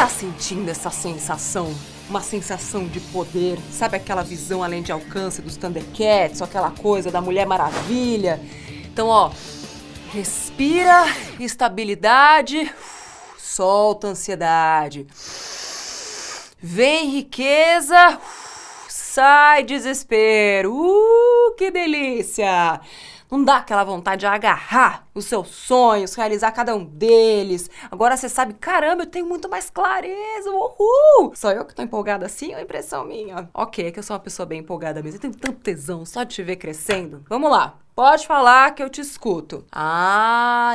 Tá sentindo essa sensação? Uma sensação de poder? Sabe aquela visão além de alcance dos Thundercats, ou aquela coisa da Mulher Maravilha? Então, ó, respira, estabilidade, solta a ansiedade. Vem riqueza, sai desespero. Que delícia! Não dá aquela vontade de agarrar os seus sonhos, realizar cada um deles. Agora você sabe, caramba, eu tenho muito mais clareza, uhul! Só eu que tô empolgada assim ou é impressão minha? Ok, é que eu sou uma pessoa bem empolgada mesmo. Eu tenho tanto tesão só de te ver crescendo. Vamos lá. Pode falar que eu te escuto. Ah,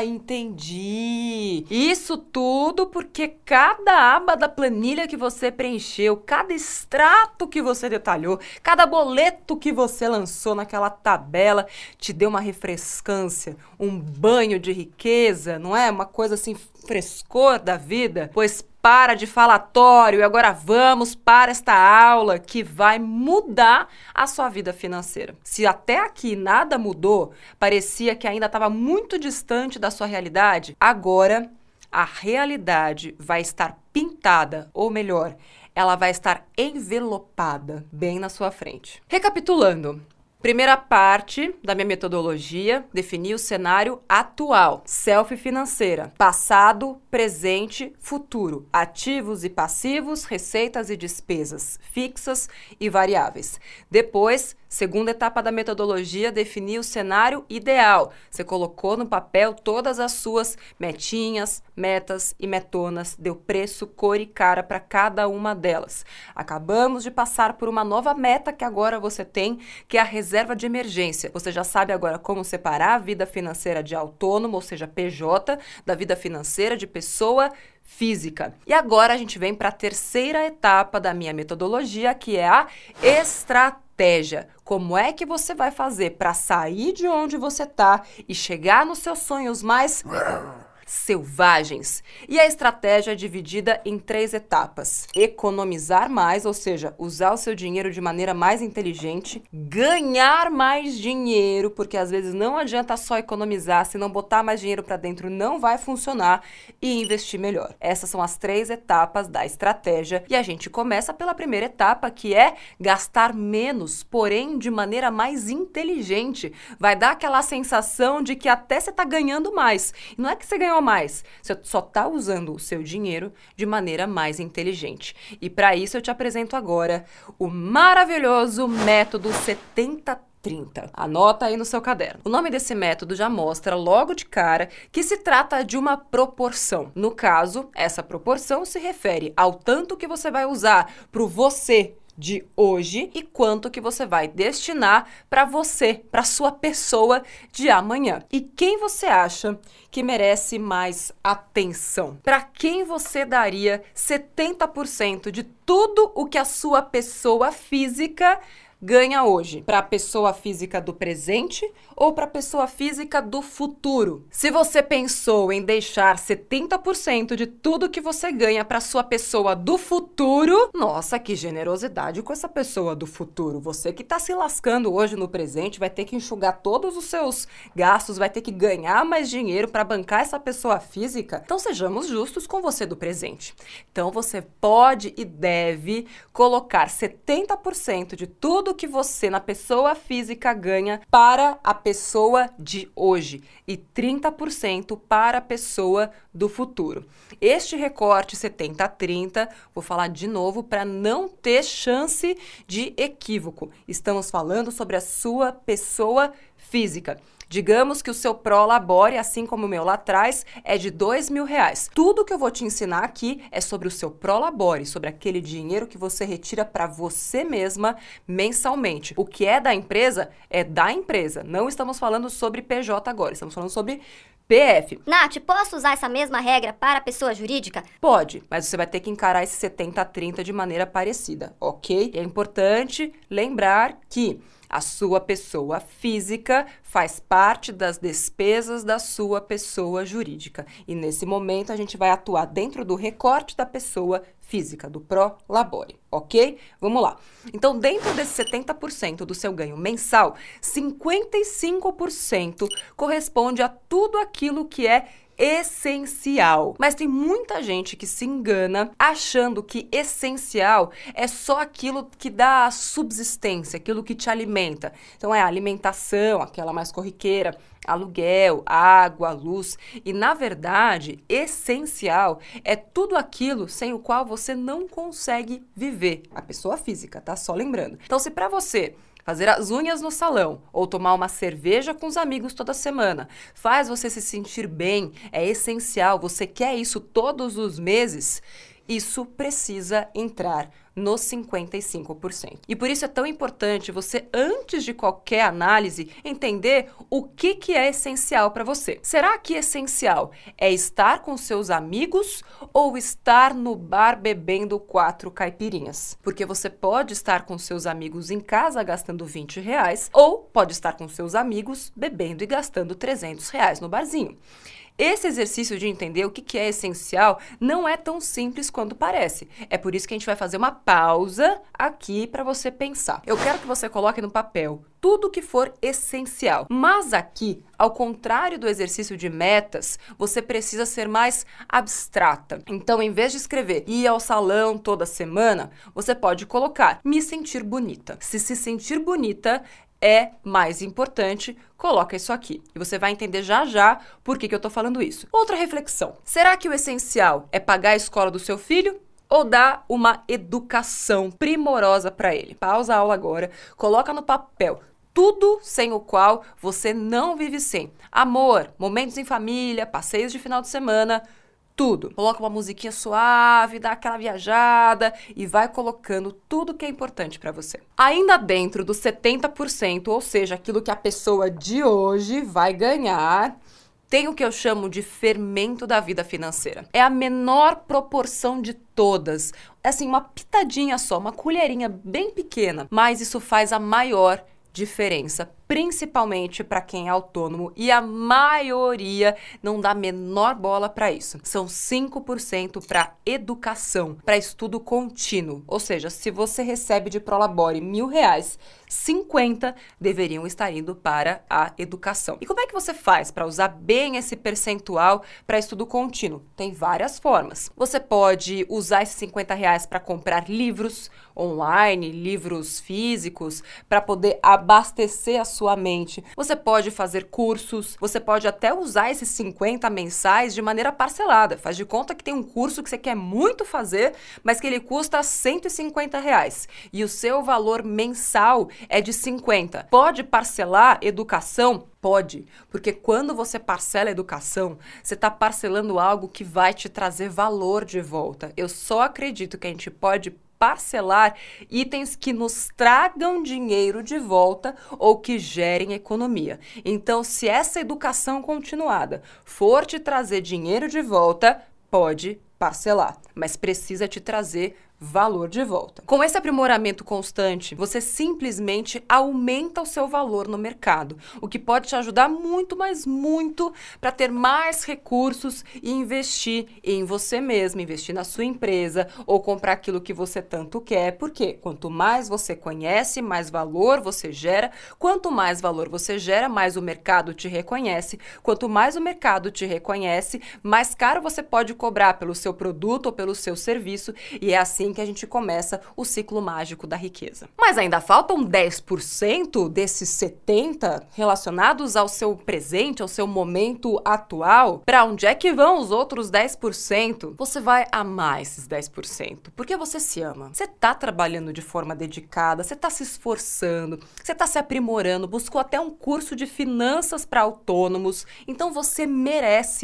entendi. Isso tudo porque cada aba da planilha que você preencheu, cada extrato que você detalhou, cada boleto que você lançou naquela tabela te deu uma refrescância, um banho de riqueza, não é? Uma coisa assim, frescor da vida. Pois para de falatório e agora vamos para esta aula que vai mudar a sua vida financeira. Se até aqui nada mudou, parecia que ainda estava muito distante da sua realidade, agora a realidade vai estar pintada, ou melhor, ela vai estar envelopada bem na sua frente. Recapitulando. Primeira parte da minha metodologia, definir o cenário atual, selfie financeira, passado, presente, futuro, ativos e passivos, receitas e despesas, fixas e variáveis. Depois, segunda etapa da metodologia, definir o cenário ideal. Você colocou no papel todas as suas metinhas, metas e metonas, deu preço, cor e cara para cada uma delas. Acabamos de passar por uma nova meta que agora você tem, que é a reserva de emergência. Você já sabe agora como separar a vida financeira de autônomo, ou seja, PJ, da vida financeira de pessoa física. E agora a gente vem para a terceira etapa da minha metodologia, que é a estratégia. Como é que você vai fazer para sair de onde você está e chegar nos seus sonhos mais selvagens? E a estratégia é dividida em 3 etapas. Economizar mais, ou seja, usar o seu dinheiro de maneira mais inteligente. Ganhar mais dinheiro, porque às vezes não adianta só economizar, se não botar mais dinheiro para dentro não vai funcionar. E investir melhor. Essas são as 3 etapas da estratégia. E a gente começa pela primeira etapa, que é gastar menos, porém de maneira mais inteligente. Vai dar aquela sensação de que até você está ganhando mais. E não é que você ganhou mais, você só está usando o seu dinheiro de maneira mais inteligente. E para isso eu te apresento agora o maravilhoso método 70/30. Anota aí no seu caderno. O nome desse método já mostra logo de cara que se trata de uma proporção. No caso, essa proporção se refere ao tanto que você vai usar para o você de hoje e quanto que você vai destinar para você, para sua pessoa de amanhã. E quem você acha que merece mais atenção? Para quem você daria 70% de tudo o que a sua pessoa física ganha hoje? Para a pessoa física do presente ou para a pessoa física do futuro? Se você pensou em deixar 70% de tudo que você ganha para sua pessoa do futuro, nossa, que generosidade com essa pessoa do futuro. Você que está se lascando hoje no presente vai ter que enxugar todos os seus gastos, vai ter que ganhar mais dinheiro para bancar essa pessoa física. Então sejamos justos com você do presente. Então você pode e deve colocar 70% de tudo que você na pessoa física ganha para a pessoa de hoje e 30% para a pessoa do futuro. Este recorte 70/30, vou falar de novo para não ter chance de equívoco. Estamos falando sobre a sua pessoa física. Digamos que o seu Prolabore, assim como o meu lá atrás, é de R$2.000. Tudo que eu vou te ensinar aqui é sobre o seu Prolabore, sobre aquele dinheiro que você retira para você mesma mensalmente. O que é da empresa, é da empresa. Não estamos falando sobre PJ agora, estamos falando sobre PF. Nath, posso usar essa mesma regra para a pessoa jurídica? Pode, mas você vai ter que encarar esse 70/30 de maneira parecida, ok? E é importante lembrar que a sua pessoa física faz parte das despesas da sua pessoa jurídica. E nesse momento a gente vai atuar dentro do recorte da pessoa física, do Prolabore, ok? Vamos lá. Então, dentro desse 70% do seu ganho mensal, 55% corresponde a tudo aquilo que é essencial. Mas tem muita gente que se engana achando que essencial é só aquilo que dá subsistência, aquilo que te alimenta. Então é a alimentação, aquela mais corriqueira, aluguel, água, luz. E na verdade, essencial é tudo aquilo sem o qual você não consegue viver. A pessoa física, tá? Só lembrando. Então, se para você fazer as unhas no salão ou tomar uma cerveja com os amigos toda semana faz você se sentir bem, é essencial, você quer isso todos os meses, isso precisa entrar nos 55%. E por isso é tão importante você, antes de qualquer análise, entender o que é essencial para você. Será que essencial é estar com seus amigos ou estar no bar bebendo 4 caipirinhas? Porque você pode estar com seus amigos em casa gastando R$20 ou pode estar com seus amigos bebendo e gastando R$300 no barzinho. Esse exercício de entender o que é essencial não é tão simples quanto parece. É por isso que a gente vai fazer uma pausa aqui para você pensar. Eu quero que você coloque no papel tudo que for essencial. Mas aqui, ao contrário do exercício de metas, você precisa ser mais abstrata. Então, em vez de escrever ir ao salão toda semana, você pode colocar me sentir bonita. Se sentir bonita é mais importante, coloca isso aqui. E você vai entender já já por que eu tô falando isso. Outra reflexão. Será que o essencial é pagar a escola do seu filho ou dar uma educação primorosa para ele? Pausa a aula agora, coloca no papel tudo sem o qual você não vive sem. Amor, momentos em família, passeios de final de semana, tudo. Coloca uma musiquinha suave, dá aquela viajada e vai colocando tudo que é importante para você. Ainda dentro dos 70%, ou seja, aquilo que a pessoa de hoje vai ganhar, tem o que eu chamo de fermento da vida financeira. É a menor proporção de todas. É assim, uma pitadinha só, uma colherinha bem pequena, mas isso faz a maior diferença, principalmente para quem é autônomo, e a maioria não dá a menor bola para isso. São 5% para educação, para estudo contínuo. Ou seja, se você recebe de Prolabore R$1.000, 50 deveriam estar indo para a educação. E como é que você faz para usar bem esse percentual para estudo contínuo? Tem várias formas. Você pode usar esses R$50 para comprar livros online, livros físicos, para poder abastecer a sua mente. Você pode fazer cursos, você pode até usar esses 50 mensais de maneira parcelada. Faz de conta que tem um curso que você quer muito fazer, mas que ele custa R$150 e o seu valor mensal é de 50. Pode parcelar educação? Pode, porque quando você parcela a educação, você está parcelando algo que vai te trazer valor de volta. Eu só acredito que a gente pode parcelar itens que nos tragam dinheiro de volta ou que gerem economia. Então, se essa educação continuada for te trazer dinheiro de volta, pode parcelar, mas precisa te trazer valor de volta. Com esse aprimoramento constante, você simplesmente aumenta o seu valor no mercado, o que pode te ajudar muito, mas muito, para ter mais recursos e investir em você mesmo, investir na sua empresa ou comprar aquilo que você tanto quer. Porque quanto mais você conhece, mais valor você gera. Quanto mais valor você gera, mais o mercado te reconhece. Quanto mais o mercado te reconhece, mais caro você pode cobrar pelo seu produto ou pelo seu serviço, e é assim que a gente começa o ciclo mágico da riqueza. Mas ainda faltam 10% desses 70% relacionados ao seu presente, ao seu momento atual. Para onde é que vão os outros 10%? Você vai amar esses 10%, porque você se ama. Você tá trabalhando de forma dedicada, você tá se esforçando, você tá se aprimorando, buscou até um curso de finanças para autônomos, então você merece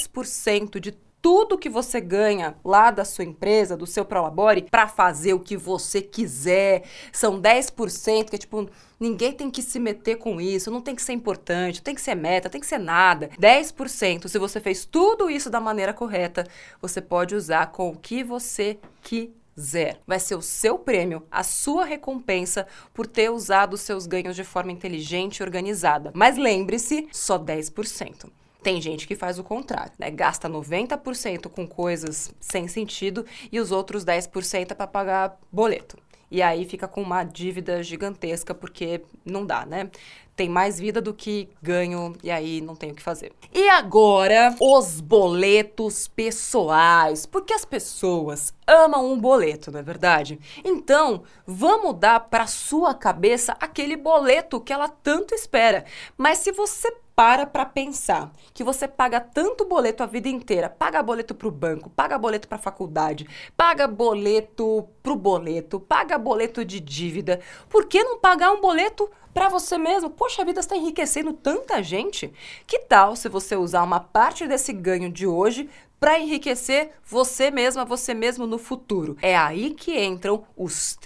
10% de tudo que você ganha lá da sua empresa, do seu Prolabore, para fazer o que você quiser. São 10% que é tipo, ninguém tem que se meter com isso, não tem que ser importante, tem que ser meta, tem que ser nada. 10%, se você fez tudo isso da maneira correta, você pode usar com o que você quiser. Vai ser o seu prêmio, a sua recompensa por ter usado os seus ganhos de forma inteligente e organizada. Mas lembre-se, só 10%. Tem gente que faz o contrário, né? Gasta 90% com coisas sem sentido e os outros 10% é para pagar boleto. e aí fica com uma dívida gigantesca, porque não dá, né? Tem mais vida do que ganho e aí não tem o que fazer. E agora, os boletos pessoais. Porque as pessoas amam um boleto, não é verdade? Então, vamos dar para sua cabeça aquele boleto que ela tanto espera. Mas se você para pensar que você paga tanto boleto a vida inteira, paga boleto pro banco, paga boleto pra faculdade, paga boleto pro boleto, paga boleto de dívida, por que não pagar um boleto pra você mesmo? Poxa, a vida está enriquecendo tanta gente. Que tal se você usar uma parte desse ganho de hoje para enriquecer você mesma, você mesmo no futuro? É aí que entram os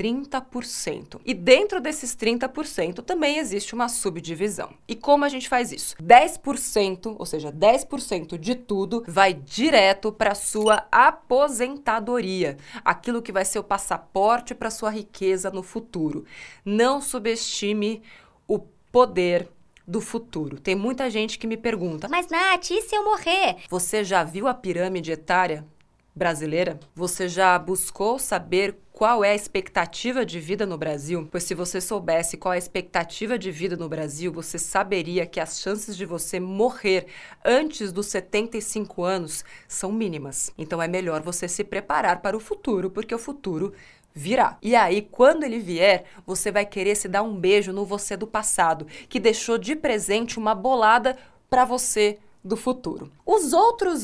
30%. E dentro desses 30% também existe uma subdivisão. E como a gente faz isso? 10%, ou seja, 10% de tudo vai direto para sua aposentadoria. Aquilo que vai ser o passaporte para sua riqueza no futuro. Não subestime o poder do futuro. Tem muita gente que me pergunta: mas Nath, e se eu morrer? Você já viu a pirâmide etária brasileira? Você já buscou saber qual é a expectativa de vida no Brasil? Pois se você soubesse qual é a expectativa de vida no Brasil, você saberia que as chances de você morrer antes dos 75 anos são mínimas. Então é melhor você se preparar para o futuro, porque o futuro virá. E aí, quando ele vier, você vai querer se dar um beijo no você do passado, que deixou de presente uma bolada para você do futuro. Os outros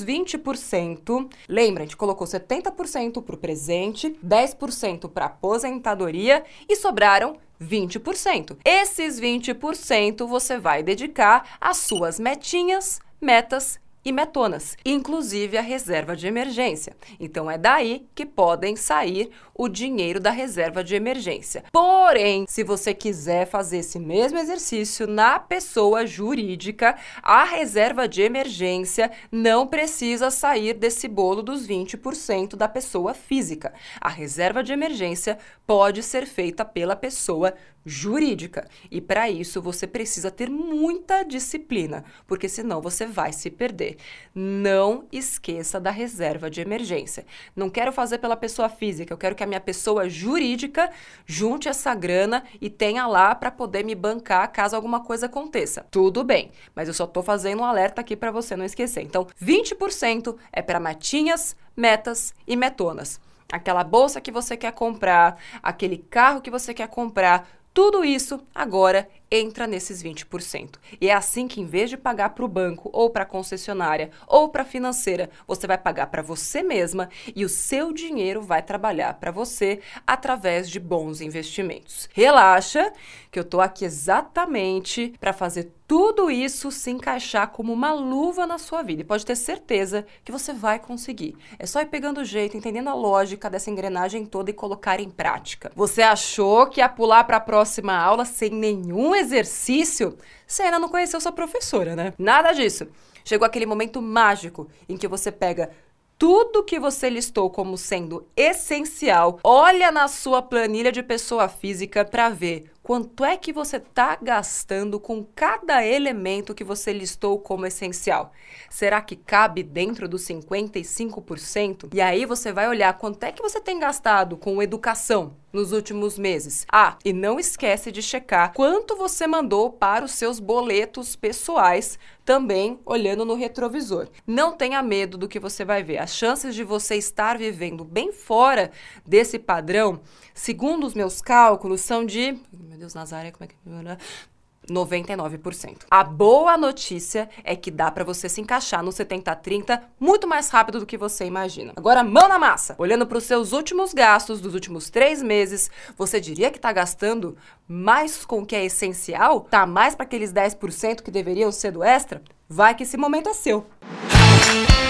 20%, lembra, a gente colocou 70% para o presente, 10% para aposentadoria e sobraram 20%. Esses 20% você vai dedicar às suas metinhas, metas e metonas, inclusive a reserva de emergência. Então é daí que podem sair o dinheiro da reserva de emergência. Porém, se você quiser fazer esse mesmo exercício na pessoa jurídica, a reserva de emergência não precisa sair desse bolo dos 20% da pessoa física. A reserva de emergência pode ser feita pela pessoa jurídica. E para isso você precisa ter muita disciplina, porque senão você vai se perder. Não esqueça da reserva de emergência. Não quero fazer pela pessoa física, eu quero que a minha pessoa jurídica junte essa grana e tenha lá para poder me bancar caso alguma coisa aconteça. Tudo bem, mas eu só tô fazendo um alerta aqui para você não esquecer. Então, 20% é para matinhas, metas e metonas. Aquela bolsa que você quer comprar, aquele carro que você quer comprar, tudo isso agora entra nesses 20%. E é assim que, em vez de pagar para o banco, ou para a concessionária, ou para a financeira, você vai pagar para você mesma e o seu dinheiro vai trabalhar para você através de bons investimentos. Relaxa, que eu tô aqui exatamente para fazer tudo isso se encaixar como uma luva na sua vida. E pode ter certeza que você vai conseguir. É só ir pegando o jeito, entendendo a lógica dessa engrenagem toda e colocar em prática. Você achou que ia pular para a próxima aula sem nenhum exercício? Você ainda não conheceu sua professora, né? Nada disso. Chegou aquele momento mágico em que você pega tudo que você listou como sendo essencial, olha na sua planilha de pessoa física para ver quanto é que você está gastando com cada elemento que você listou como essencial. Será que cabe dentro dos 55%? E aí você vai olhar quanto é que você tem gastado com educação nos últimos meses. Ah, e não esquece de checar quanto você mandou para os seus boletos pessoais, também olhando no retrovisor. Não tenha medo do que você vai ver. As chances de você estar vivendo bem fora desse padrão, segundo os meus cálculos, são de... Meu Deus, Nazaré, como é que... 99%. A boa notícia é que dá para você se encaixar no 70-30 muito mais rápido do que você imagina. Agora, mão na massa! Olhando para os seus últimos gastos dos últimos 3 meses, você diria que está gastando mais com o que é essencial? Tá mais para aqueles 10% que deveriam ser do extra? Vai que esse momento é seu!